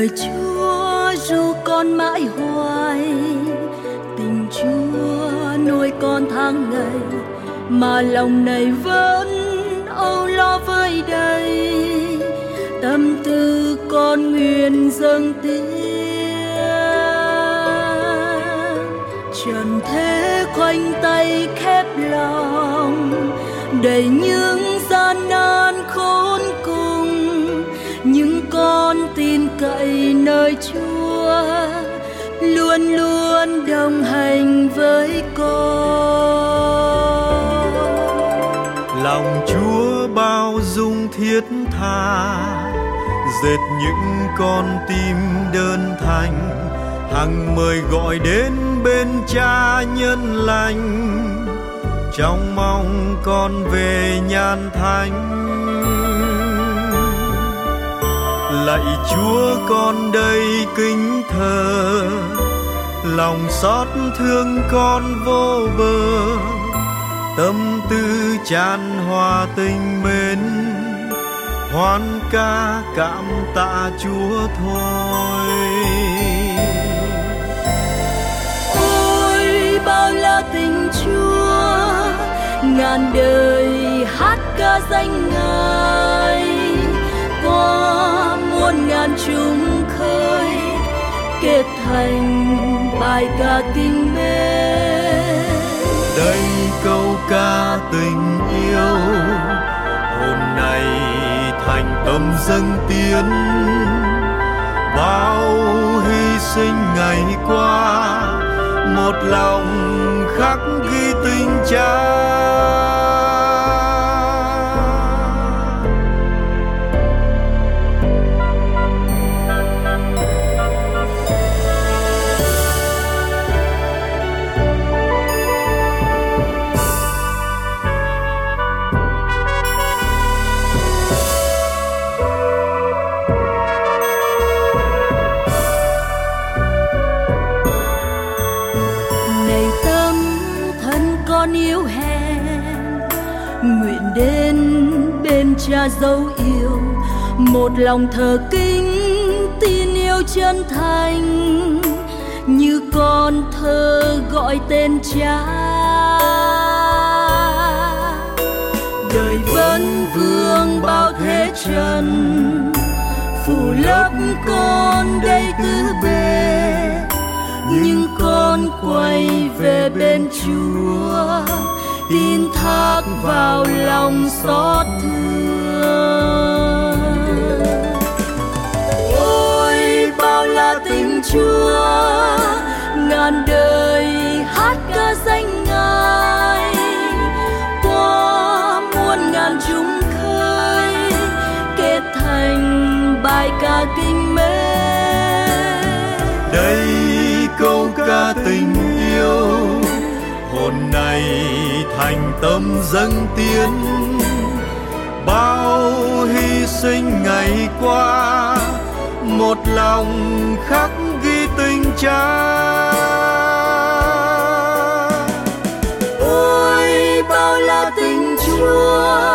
lời Chúa ru con mãi hoài, tình Chúa nuôi con tháng ngày, mà lòng này vẫn âu lo vơi đầy. Tâm tư con nguyện dâng tiếng, trần thế khoanh tay khép lòng, đầy những gian nan khốn cùng, nhưng con tin cậy nơi Chúa luôn luôn đồng hành với con. Lòng Chúa bao dung thiết tha, dệt những con tim đơn thành, hằng mời gọi đến bên Cha nhân lành, trong mong con về nhan thánh. Lạy Chúa con đây kính thờ, lòng xót thương con vô bờ, tâm tư tràn hòa tình mến, hoan ca cảm tạ Chúa thôi. Ôi bao la tình Chúa, ngàn đời hát ca danh Ngài, qua muôn ngàn chúng khơi kết thành bài ca kinh mến. Đây câu ca tình yêu, hồn này thành tâm dâng tiến, bao hy sinh ngày qua, một lòng khắc ghi tình Cha. Con yêu hèn nguyện đến bên Cha dấu yêu, một lòng thờ kính tin yêu chân thành, như con thơ gọi tên Cha. Đời vẫn vương bao thế trần, phủ lấp con đây tứ bề, nhưng con quay về bên Chúa, tin thác vào lòng xót thương. Ôi bao la tình Chúa, ngàn đời hát ca danh Ngài, qua muôn ngàn chúng khơi kết thành bài ca kinh mến. Đây câu ca tình yêu, hồn này thành tâm dâng tiến, bao hy sinh ngày qua, một lòng khắc ghi tình Cha. Ôi bao la tình Chúa,